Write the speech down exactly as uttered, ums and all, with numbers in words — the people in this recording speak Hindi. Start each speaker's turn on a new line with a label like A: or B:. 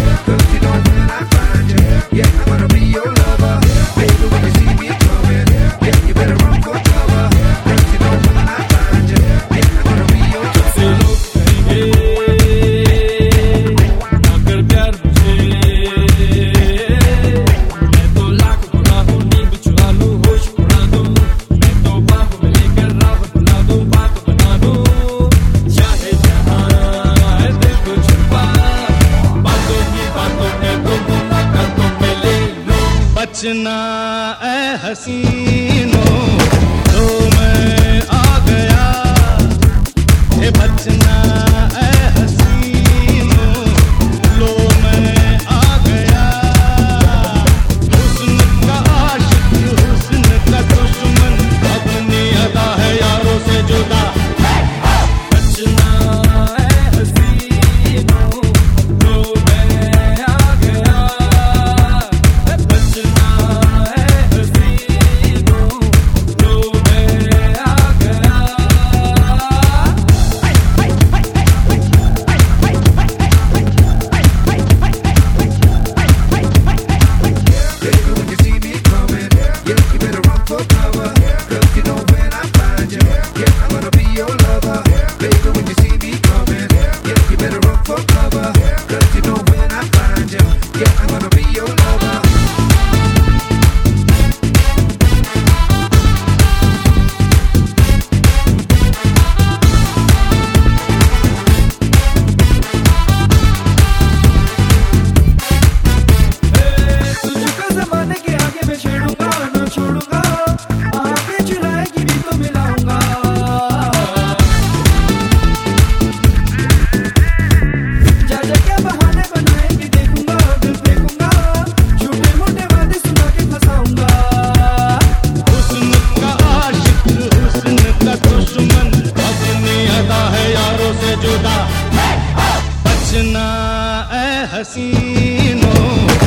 A: Cause you know when I find you, yeah, I'm gonna be your lover. Baby, when you see me coming, yeah, you better run for cover. Cause you know when I find you, yeah, I'm gonna be your lover.
B: से लोग कहेंगे ना कर प्यार मुझे, मैं तो लाख गुना हूँ, नींद चुरा लूँ, होश उड़ा दूँ, मैं तो बाहों में लेकर रावत बना दूँ, बात बना दूँ, चाहे जहाँ है दिल को छुपा, बातों की बातों में तो मुलाकातों में ले लो। बचना ऐ हसीनों, तो मैं आ गया, ये बचना ऐ हसीनों, लो मैं आ गया। हुस्न का आशिक, हुस्न का दुश्मन, अपनी अदा है यारों से जुदा। बचना ऐ हसीनों, लो मैं आ गया। बचना ऐ हसीनों, लो मैं आ गया।
A: Baby, when you see me coming, yeah, you better run for cover. Cause you know when I find you, yeah, I'm gonna be your lover. Baby, when you see me coming, yeah, you better run for cover. Cause you know when I find you, yeah, I'm gonna be your lover.
B: तुझको ज़माने के आगे मैं छेड़ूंगा, ना छोड़ूंगा, आँखें चुराएगी भी तो मिलाऊंगा। जा जा के बहाने बनाएगी, देखूंगा, दिल फेंकूंगा, झूठे मोटे वादे सुना के फंसाऊंगा। हुस्न का आशिक, हुस्न का दुश्मन, अपनी अदा है यारों से जुदा। बचना ऐ हसीनों,